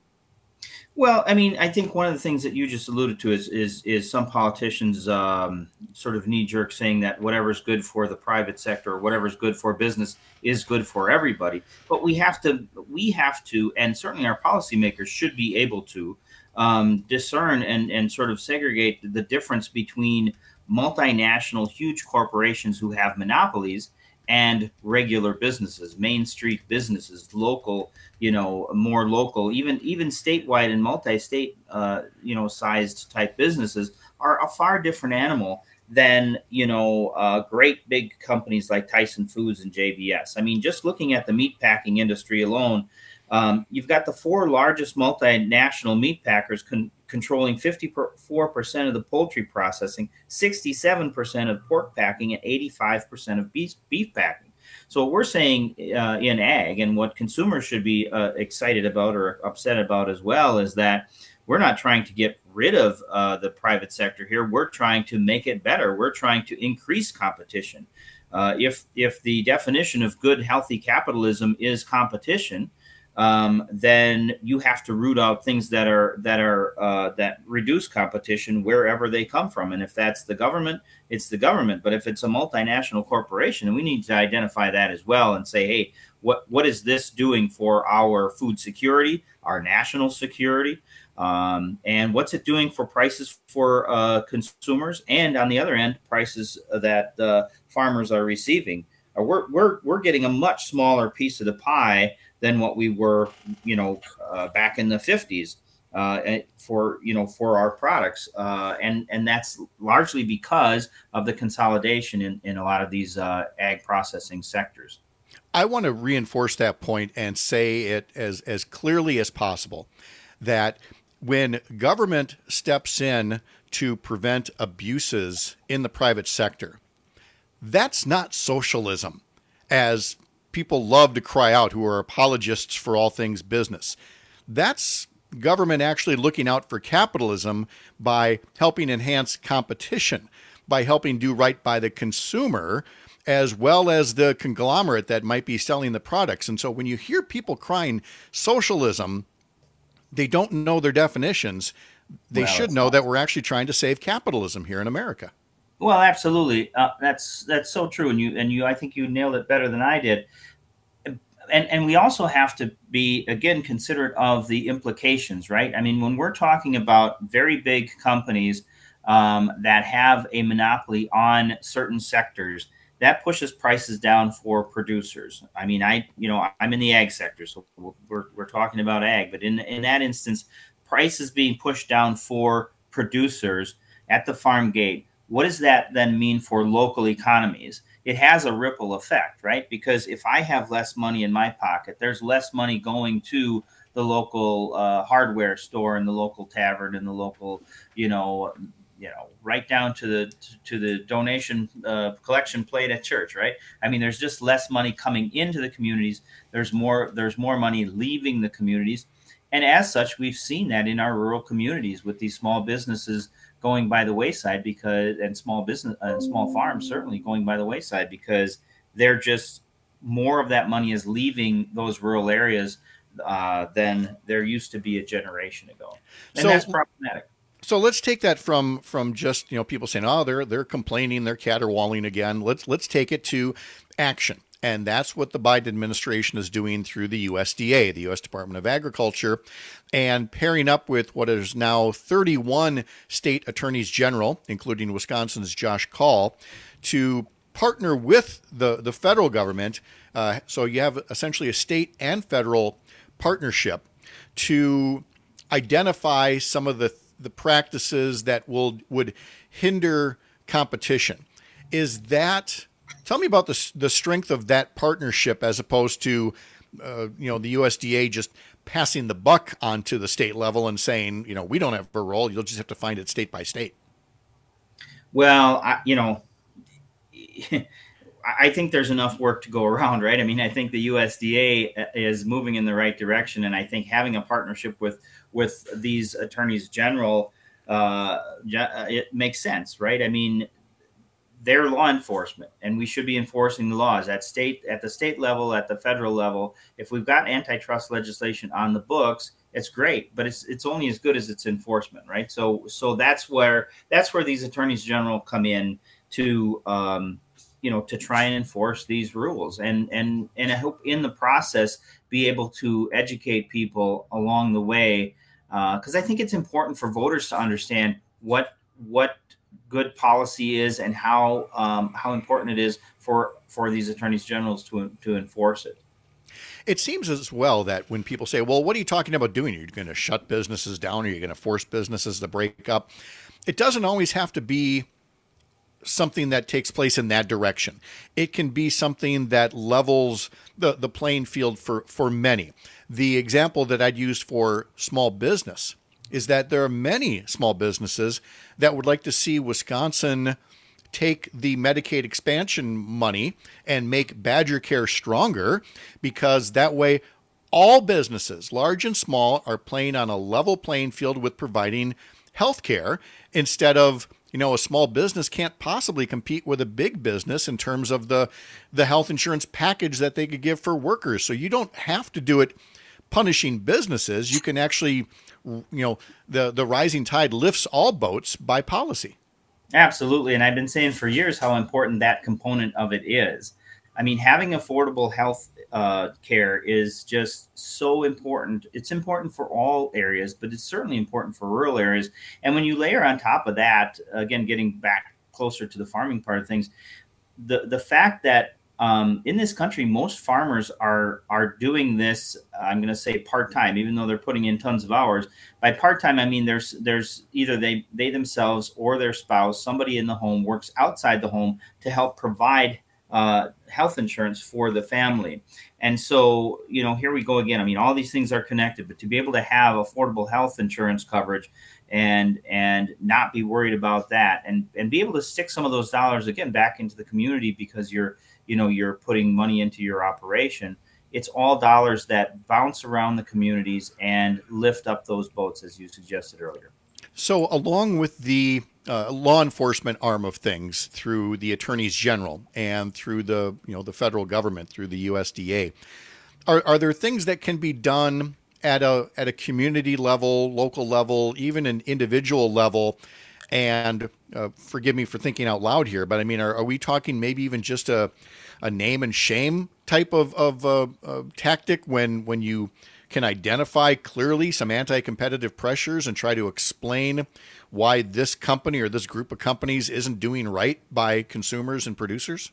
Well, I mean, I think one of the things that you just alluded to is is is some politicians um, sort of knee-jerk saying that whatever's good for the private sector or whatever's good for business is good for everybody. But we have to, we have to, and certainly our policymakers should be able to um, discern and and sort of segregate the difference between multinational, huge corporations who have monopolies and regular businesses, Main Street businesses, local, you know, more local, even even statewide and multi-state, uh, you know, sized type businesses are a far different animal than, you know, uh, great big companies like Tyson Foods and J B S. I mean, just looking at the meatpacking industry alone, um, you've got the four largest multinational meat packers con- controlling fifty-four percent of the poultry processing, sixty-seven percent of pork packing, and eighty-five percent of beef, beef packing. So what we're saying uh, in ag, and what consumers should be uh, excited about or upset about as well, is that we're not trying to get rid of uh, the private sector here. We're trying to make it better. We're trying to increase competition. Uh, if if the definition of good, healthy capitalism is competition, Um, then you have to root out things that are that are uh, that reduce competition wherever they come from. And if that's the government, it's the government. But if it's a multinational corporation, then we need to identify that as well and say, hey, what what is this doing for our food security, our national security, um, and what's it doing for prices for uh, consumers, and on the other end, prices that uh, farmers are receiving. Uh, we're we're we're getting a much smaller piece of the pie than what we were, you know, uh, back in the fifties uh, for, you know, for our products. Uh, and, and that's largely because of the consolidation in, in a lot of these uh, ag processing sectors. I want to reinforce that point and say it as, as clearly as possible, that when government steps in to prevent abuses in the private sector, that's not socialism, as people love to cry out who are apologists for all things business. That's government actually looking out for capitalism by helping enhance competition, by helping do right by the consumer, as well as the conglomerate that might be selling the products. And so when you hear people crying socialism, they don't know their definitions. They Well, should know that we're actually trying to save capitalism here in America. Well, absolutely. Uh, that's that's so true, and you and you. I think you nailed it better than I did. And and we also have to be, again, considerate of the implications, right? I mean, when we're talking about very big companies um, that have a monopoly on certain sectors, that pushes prices down for producers. I mean, I you know I'm in the ag sector, so we're we're talking about ag, but in in that instance, prices being pushed down for producers at the farm gate. What does that then mean for local economies? It has a ripple effect, right? Because if I have less money in my pocket, there's less money going to the local uh, hardware store and the local tavern and the local, you know, you know, right down to the to the donation uh, collection plate at church, right? I mean, there's just less money coming into the communities. There's more there's more money leaving the communities, and as such, we've seen that in our rural communities with these small businesses going by the wayside because, and small business, uh, small farms certainly going by the wayside because they're just more of that money is leaving those rural areas uh, than there used to be a generation ago, and So- that's problematic. So let's take that from from just, you know, people saying, oh, they're they're complaining, they're caterwauling again. Let's let's take it to action. And that's what the Biden administration is doing through the U S D A, the U S Department of Agriculture, and pairing up with what is now thirty-one state attorneys general, including Wisconsin's Josh Kaul, to partner with the, the federal government. Uh, so you have essentially a state and federal partnership to identify some of the the practices that will would hinder competition. Is that, tell me about the the strength of that partnership as opposed to, uh, you know, the U S D A just passing the buck onto the state level and saying, you know, we don't have a role. You'll just have to find it state by state. Well, I, you know, I think there's enough work to go around, right? I mean, I think the U S D A is moving in the right direction, and I think having a partnership with with these attorneys general, uh, it makes sense, right? I mean, they're law enforcement, and we should be enforcing the laws at state, at the state level, at the federal level. If we've got antitrust legislation on the books, it's great, but it's it's only as good as its enforcement, right? So so that's where that's where these attorneys general come in to um, you know to try and enforce these rules, and and and I hope in the process be able to educate people along the way, because uh, I think it's important for voters to understand what what good policy is and how um, how important it is for for these attorneys generals to to enforce it. It seems as well that when people say, well, what are you talking about doing? Are you going to shut businesses down? Are you going to force businesses to break up? It doesn't always have to be something that takes place in that direction. It can be something that levels the, the playing field for, for many. The example that I'd use for small business is that there are many small businesses that would like to see Wisconsin take the Medicaid expansion money and make Badger Care stronger, because that way all businesses, large and small, are playing on a level playing field with providing health care, instead of, you know, a small business can't possibly compete with a big business in terms of the, the health insurance package that they could give for workers. So you don't have to do it punishing businesses. You can actually, you know, the, the rising tide lifts all boats by policy. Absolutely. And I've been saying for years how important that component of it is. I mean, having affordable health uh, care is just so important. It's important for all areas, but it's certainly important for rural areas. And when you layer on top of that, again, getting back closer to the farming part of things, the, the fact that um, in this country, most farmers are are doing this, I'm going to say part-time, even though they're putting in tons of hours. By part-time, I mean there's there's either they, they themselves or their spouse, somebody in the home works outside the home to help provide uh, health insurance for the family. And so, you know, here we go again. I mean, all these things are connected, but to be able to have affordable health insurance coverage and and not be worried about that, and and be able to stick some of those dollars again back into the community because you're, you know, you're putting money into your operation. It's all dollars that bounce around the communities and lift up those boats, as you suggested earlier. So along with the uh, law enforcement arm of things through the attorneys general and through the, you know, the federal government, through the U S D A, are, are there things that can be done at a at a community level, local level, even an individual level? And uh, forgive me for thinking out loud here, but I mean, are, are we talking maybe even just a, a name and shame type of, of uh, uh, tactic when, when you can identify clearly some anti-competitive pressures and try to explain why this company or this group of companies isn't doing right by consumers and producers?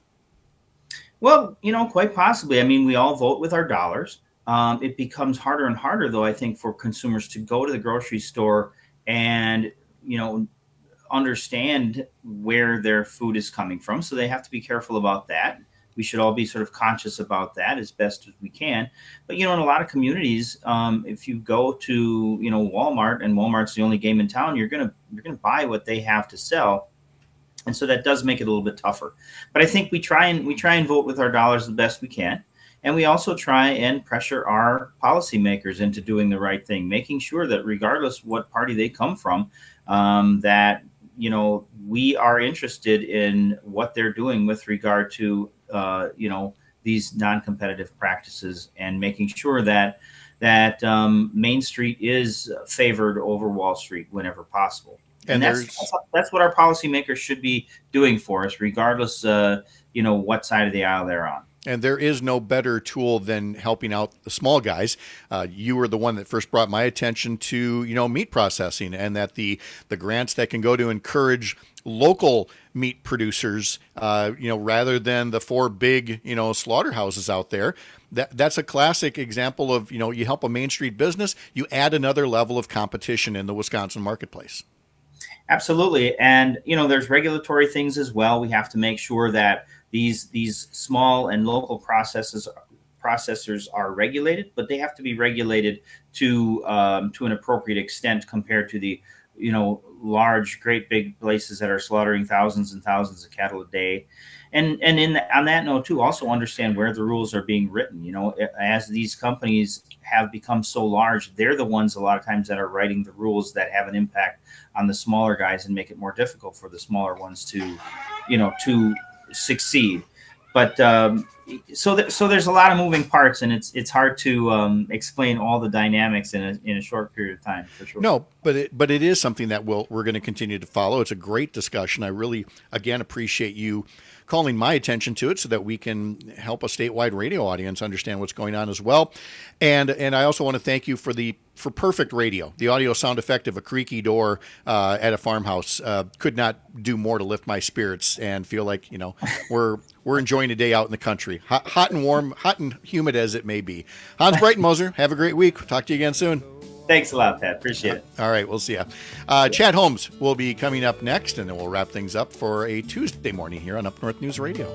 Well, you know, quite possibly. I mean, we all vote with our dollars. Um, it becomes harder and harder, though, I think, for consumers to go to the grocery store and, you know, understand where their food is coming from. So they have to be careful about that. We should all be sort of conscious about that as best as we can. But, you know, in a lot of communities, um, if you go to, you know, Walmart, and Walmart's the only game in town, you're going to you're going to buy what they have to sell. And so that does make it a little bit tougher. But I think we try and we try and vote with our dollars the best we can. And we also try and pressure our policymakers into doing the right thing, making sure that regardless what party they come from, um, that, you know, we are interested in what they're doing with regard to, uh, you know, these non-competitive practices, and making sure that that um, Main Street is favored over Wall Street whenever possible. And, and that's, that's that's what our policymakers should be doing for us, regardless, uh, you know, what side of the aisle they're on. And there is no better tool than helping out the small guys. Uh, you were the one that first brought my attention to, you know, meat processing, and that the the grants that can go to encourage local meat producers, uh, you know, rather than the four big, you know, slaughterhouses out there. That that's a classic example of, you know, you help a Main Street business, you add another level of competition in the Wisconsin marketplace. Absolutely. And, you know, there's regulatory things as well. We have to make sure that these these small and local processes processors are regulated, but they have to be regulated to um, to an appropriate extent compared to the, you know, large, great big places that are slaughtering thousands and thousands of cattle a day. And and in the, on that note, too, also understand where the rules are being written. You know, as these companies have become so large, they're the ones a lot of times that are writing the rules that have an impact on the smaller guys and make it more difficult for the smaller ones to, you know, to succeed. But um, so th- so there's a lot of moving parts, and it's it's hard to um, explain all the dynamics in a in a short period of time, for sure. No, but it, but it is something that we'll, we're going to continue to follow. It's a great discussion. I really, again, appreciate you calling my attention to it so that we can help a statewide radio audience understand what's going on as well. And and I also want to thank you for the for perfect radio. The audio sound effect of a creaky door uh, at a farmhouse uh, could not do more to lift my spirits and feel like, you know, we're we're enjoying a day out in the country, hot, hot and warm, hot and humid as it may be. Hans Breitenmoser, have a great week. Talk to you again soon. Thanks a lot, Pat. Appreciate it. All right, we'll see ya. Uh, Chad Holmes will be coming up next, and then we'll wrap things up for a Tuesday morning here on Up North News Radio.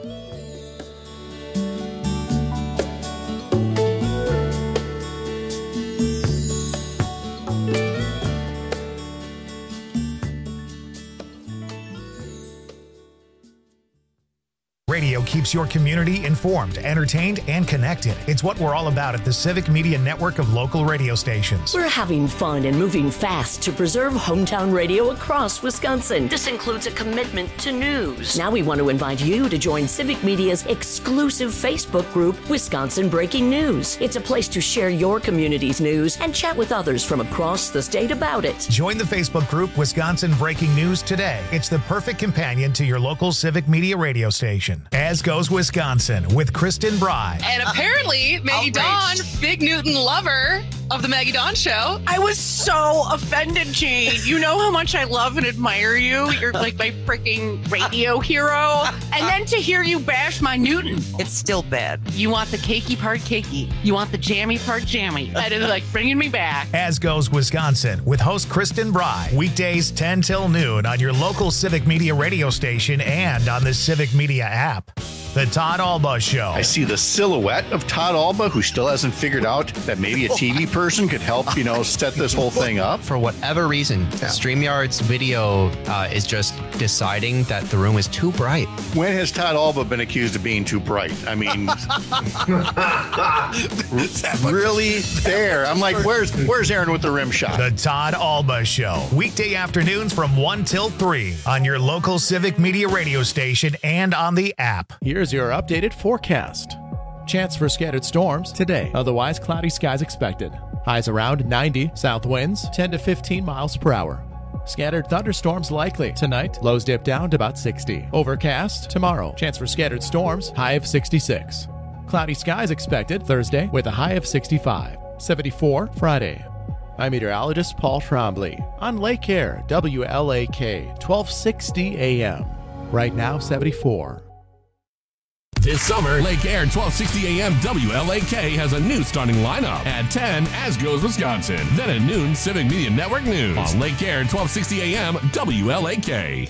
Radio keeps your community informed, entertained, and connected. It's what we're all about at the Civic Media Network of local radio stations. We're having fun and moving fast to preserve hometown radio across Wisconsin. This includes a commitment to news. Now we want to invite you to join Civic Media's exclusive Facebook group, Wisconsin Breaking News. It's a place to share your community's news and chat with others from across the state about it. Join the Facebook group, Wisconsin Breaking News, today. It's the perfect companion to your local Civic Media radio station. As Goes Wisconsin with Kristen Bry. And apparently, Maggie Dawn, Big Newton lover of the Maggie Dawn Show. I was so offended, Jane. You know how much I love and admire you. You're like my freaking radio hero. And then to hear you bash my Newton. It's still bad. You want the cakey part cakey. You want the jammy part jammy. That is like bringing me back. As Goes Wisconsin with host Kristen Bry. Weekdays ten till noon on your local Civic Media radio station and on the Civic Media app. The Todd Alba Show. I see the silhouette of Todd Alba, who still hasn't figured out that maybe a T V person could help, you know, set this whole thing up. For whatever reason, yeah. StreamYard's video uh, is just deciding that the room is too bright. When has Todd Alba been accused of being too bright? I mean, really there. I'm like, where's where's Aaron with the rim shot? The Todd Alba Show. Weekday afternoons from one till three on your local Civic Media radio station and on the app. Here's your updated forecast. Chance for scattered storms today. Otherwise, cloudy skies expected. Highs around ninety. South winds ten to fifteen miles per hour. Scattered thunderstorms likely. Tonight, lows dip down to about sixty. Overcast tomorrow. Chance for scattered storms. High of sixty-six. Cloudy skies expected Thursday with a high of sixty-five. seventy-four Friday. I'm meteorologist Paul Trombley on Lake Air, W L A K, twelve sixty A M. Right now, seventy-four. This summer, Lake Air twelve sixty A M W L A K has a new starting lineup. At ten, As Goes Wisconsin. Then at noon, Civic Media Network News. On Lake Air twelve sixty A M W L A K.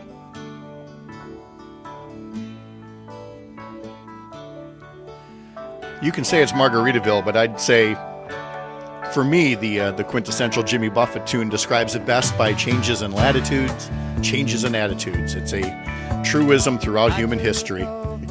You can say it's Margaritaville, but I'd say, for me, the uh, the quintessential Jimmy Buffett tune describes it best by changes in latitudes, changes in attitudes. It's a truism throughout human history.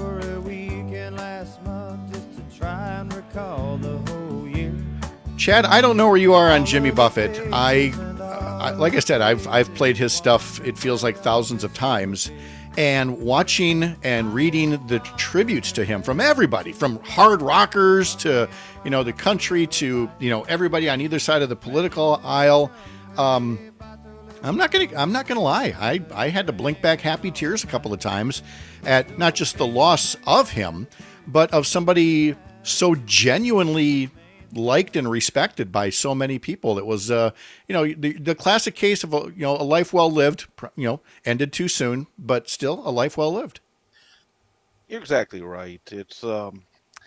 Chad, I don't know where you are on Jimmy Buffett. I, uh, I, like I said, I've I've played his stuff. It feels like thousands of times, and watching and reading the tributes to him from everybody, from hard rockers to you know the country to you know everybody on either side of the political aisle. Um, I'm not gonna I'm not gonna lie. I I had to blink back happy tears a couple of times at not just the loss of him, but of somebody so genuinely liked and respected by so many people. It was, uh, you know, the, the classic case of, a, you know, a life well lived, you know, ended too soon, but still a life well lived. You're exactly right. It's, um,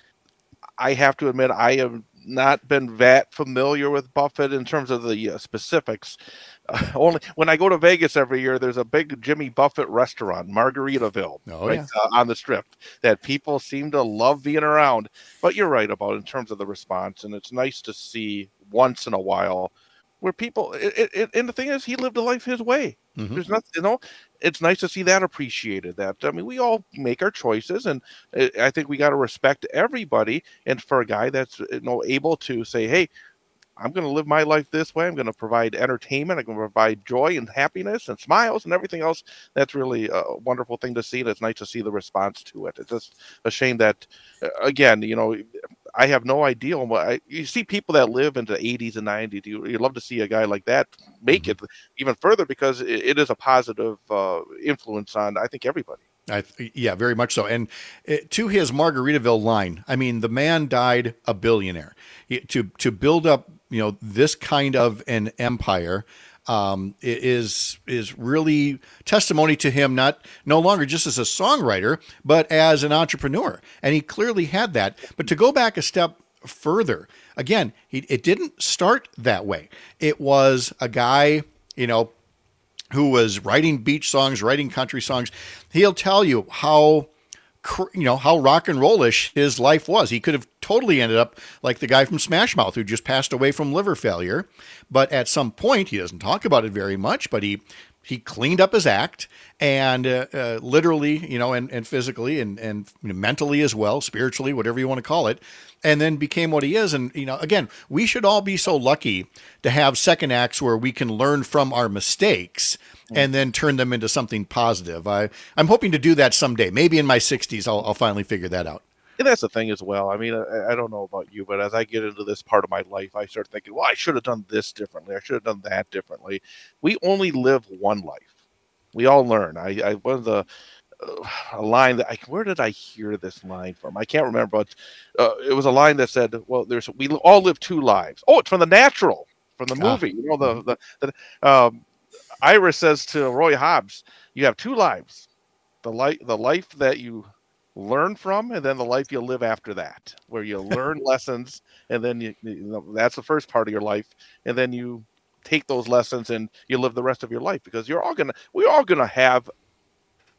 I have to admit, I have not been that familiar with Buffett in terms of the uh, specifics. Uh, only when I go to Vegas every year, there's a big Jimmy Buffett restaurant, Margaritaville, oh, right yeah. uh, on the Strip, that people seem to love being around. But you're right about in terms of the response, and it's nice to see once in a while where people. It, it, and the thing is, he lived a life his way. Mm-hmm. There's nothing, you know. It's nice to see that appreciated. That I mean, we all make our choices, and I think we got to respect everybody. And for a guy that's you know able to say, "Hey, I'm going to live my life this way. I'm going to provide entertainment. I'm going to provide joy and happiness and smiles and everything else." That's really a wonderful thing to see. And it's nice to see the response to it. It's just a shame that, again, you know, I have no idea. I, you see people that live into the eighties and nineties. You, you'd love to see a guy like that make mm-hmm. it even further because it, it is a positive uh, influence on, I think, everybody. I, yeah, very much so. And it, to his Margaritaville line, I mean, the man died a billionaire. He, to to build up, you know, this kind of an empire um, is is really testimony to him, not no longer just as a songwriter, but as an entrepreneur. And he clearly had that. But to go back a step further, again, he, it didn't start that way. It was a guy, you know, who was writing beach songs, writing country songs. He'll tell you how, you know, how rock and rollish his life was. He could have totally ended up like the guy from Smash Mouth who just passed away from liver failure. But at some point, he doesn't talk about it very much, but he he cleaned up his act and uh, uh, literally, you know, and, and physically and, and mentally as well, spiritually, whatever you want to call it, and then became what he is. And, you know, again, we should all be so lucky to have second acts where we can learn from our mistakes and then turn them into something positive. I, I'm hoping to do that someday. Maybe in my sixties, I'll, I'll finally figure that out. And that's the thing as well. I mean, I, I don't know about you, but as I get into this part of my life, I start thinking, well, I should have done this differently. I should have done that differently. We only live one life. We all learn. I, I one of the uh, a line that I, where did I hear this line from? I can't remember, but uh, it was a line that said, well, there's, we all live two lives. Oh, it's from The Natural, from the movie. Ah. You know, the, the, the um, Iris says to Roy Hobbs, you have two lives, the life, the life that you learn from, and then the life you'll live after that, where you learn lessons, and then you, you know, that's the first part of your life, and then you take those lessons and you live the rest of your life, because you're all gonna, we're all gonna have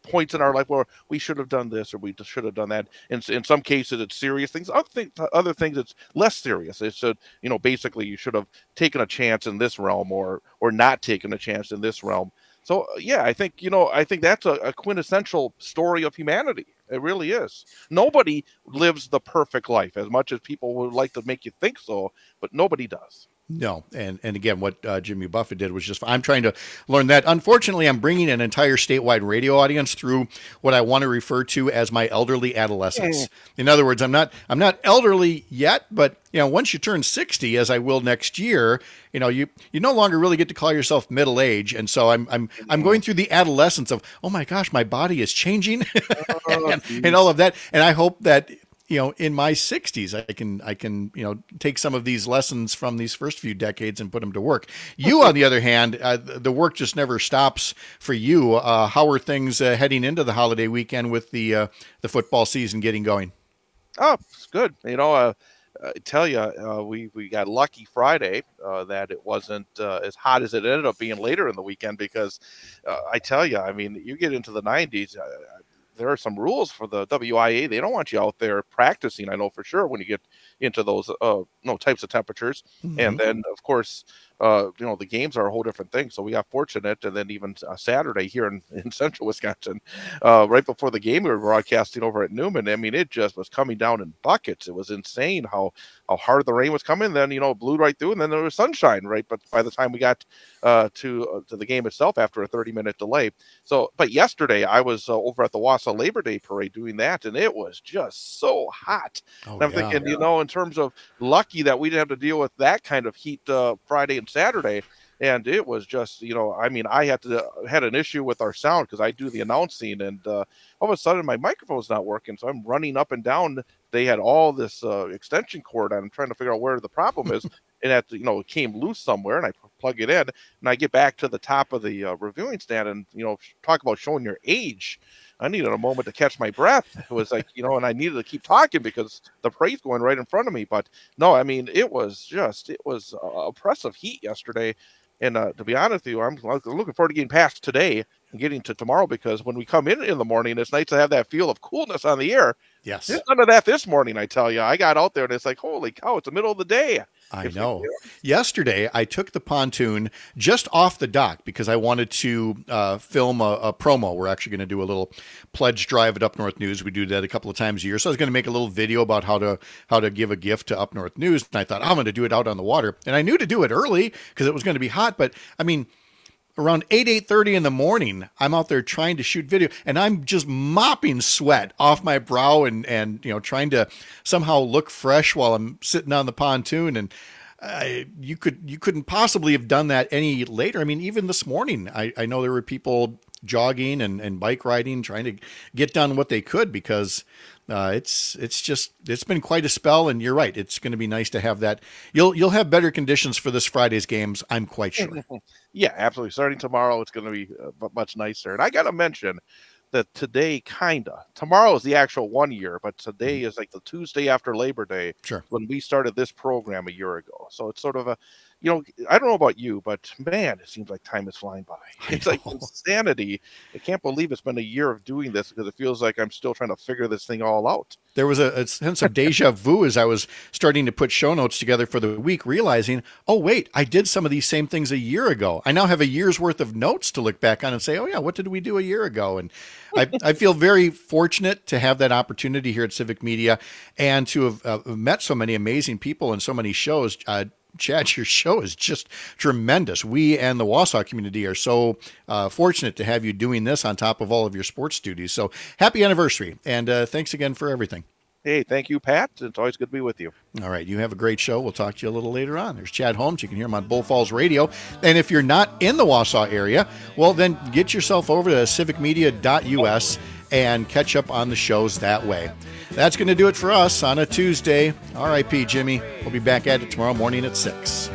points in our life where we should have done this or we should have done that. In, in some cases, it's serious things. Other things, other things, it's less serious. It's, uh, you know, basically you should have taken a chance in this realm or or not taken a chance in this realm. So, yeah, I think, you know, I think that's a, a quintessential story of humanity. It really is. Nobody lives the perfect life, as much as people would like to make you think so, but nobody does. No. And and again, what uh, Jimmy Buffett did was just, I'm trying to learn that. Unfortunately, I'm bringing an entire statewide radio audience through what I want to refer to as my elderly adolescence. Mm. In other words, I'm not, I'm not elderly yet, but you know, once you turn sixty, as I will next year, you know, you, you no longer really get to call yourself middle age. And so I'm, I'm, I'm going through the adolescence of, oh my gosh, my body is changing and, and all of that. And I hope that, you know, in my sixties, I can, I can, you know, take some of these lessons from these first few decades and put them to work. You, on the other hand, uh, the work just never stops for you. Uh, how are things uh, heading into the holiday weekend with the, uh, the football season getting going? Oh, it's good. You know, uh, I tell you, uh, we, we got lucky Friday uh, that it wasn't uh, as hot as it ended up being later in the weekend, because uh, I tell you, I mean, you get into the nineties, uh, there are some rules for the W I A. They don't want you out there practicing, I know for sure, when you get into those uh, no types of temperatures. Mm-hmm. And then, of course, uh, you know, the games are a whole different thing. So we got fortunate. And then even uh, Saturday here in, in central Wisconsin, uh, right before the game, we were broadcasting over at Newman. I mean, it just was coming down in buckets. It was insane how, how hard the rain was coming. Then, you know, it blew right through, and then there was sunshine, right? But by the time we got uh, to uh, to the game itself after a thirty minute delay. So, but yesterday I was uh, over at the Wausau Labor Day Parade doing that, and it was just so hot. Oh, and I'm yeah, thinking, yeah. you know, in terms of lucky that we didn't have to deal with that kind of heat uh, Friday and Saturday. And it was just, you know, I mean, I had to uh, had an issue with our sound because I do the announcing, and uh, all of a sudden my microphone's not working. So I'm running up and down. They had all this uh, extension cord on. I'm trying to figure out where the problem is. And at, you know, it came loose somewhere, and I plug it in, and I get back to the top of the uh, reviewing stand, and, you know, talk about showing your age. I needed a moment to catch my breath. It was like, you know, and I needed to keep talking because the parade's going right in front of me. But no, I mean, it was just, it was uh, oppressive heat yesterday. And uh, to be honest with you, I'm looking forward to getting past today and getting to tomorrow, because when we come in in the morning, it's nice to have that feel of coolness on the air. Yes. There's none of that this morning, I tell you. I got out there and it's like, holy cow, it's the middle of the day. I know. Yesterday, I took the pontoon just off the dock because I wanted to uh, film a, a promo. We're actually going to do a little pledge drive at Up North News. We do that a couple of times a year. So I was going to make a little video about how to how to give a gift to Up North News. And I thought, I'm going to do it out on the water. And I knew to do it early because it was going to be hot. But, I mean, around eight, eight thirty in the morning, I'm out there trying to shoot video, and I'm just mopping sweat off my brow and, and you know, trying to somehow look fresh while I'm sitting on the pontoon. And I, you could you couldn't possibly have done that any later. I mean, even this morning, I, I know there were people jogging and, and bike riding, trying to get done what they could, because uh, it's it's just it's been quite a spell. And you're right, it's going to be nice to have that. You'll you'll have better conditions for this Friday's games, I'm quite sure. Yeah, absolutely. Starting tomorrow, it's going to be uh, much nicer. And I got to mention that today, kinda tomorrow is the actual one year, but today mm-hmm. is like the Tuesday after Labor Day, sure, when we started this program a year ago. So it's sort of a, you know, I don't know about you, but man, it seems like time is flying by. It's like insanity. I can't believe it's been a year of doing this, because it feels like I'm still trying to figure this thing all out. There was a, a sense of deja vu as I was starting to put show notes together for the week, realizing, oh, wait, I did some of these same things a year ago. I now have a year's worth of notes to look back on and say, oh, yeah, what did we do a year ago? And I, I feel very fortunate to have that opportunity here at Civic Media and to have uh, met so many amazing people and so many shows. Uh, Chad, your show is just tremendous. We and the Wausau community are so uh, fortunate to have you doing this on top of all of your sports duties. So happy anniversary, and uh, thanks again for everything. Hey, thank you, Pat. It's always good to be with you. All right, you have a great show. We'll talk to you a little later on. There's Chad Holmes. You can hear him on Bull Falls Radio. And if you're not in the Wausau area, well, then get yourself over to civic media dot U S and catch up on the shows that way. That's going to do it for us on a Tuesday. R I P Jimmy. We'll be back at it tomorrow morning at six.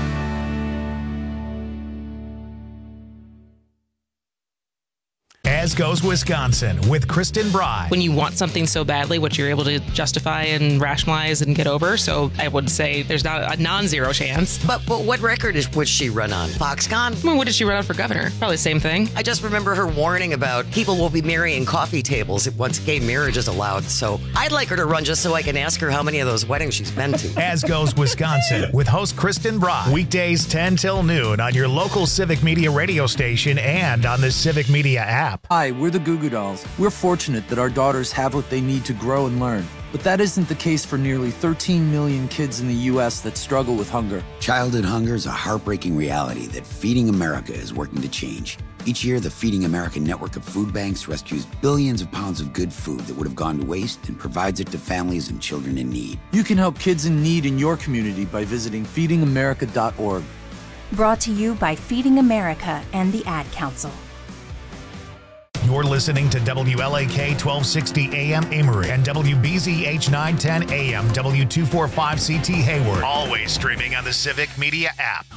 As Goes Wisconsin with Kristen Bry. When you want something so badly, what you're able to justify and rationalize and get over. So I would say there's not a non-zero chance. But, but what record is, would she run on? Foxconn? I mean, what did she run on for governor? Probably the same thing. I just remember her warning about people will be marrying coffee tables once gay marriage is allowed. So I'd like her to run just so I can ask her how many of those weddings she's been to. As Goes Wisconsin with host Kristen Bry. Weekdays ten till noon on your local Civic Media radio station and on the Civic Media app. Hi, we're the Goo Goo Dolls. We're fortunate that our daughters have what they need to grow and learn. But that isn't the case for nearly thirteen million kids in the U S that struggle with hunger. Childhood hunger is a heartbreaking reality that Feeding America is working to change. Each year, the Feeding America network of food banks rescues billions of pounds of good food that would have gone to waste and provides it to families and children in need. You can help kids in need in your community by visiting feeding america dot org. Brought to you by Feeding America and the Ad Council. You're listening to W L A K twelve sixty A M Amory and W B Z H nine ten A M W two forty-five C T Hayward. Always streaming on the Civic Media app.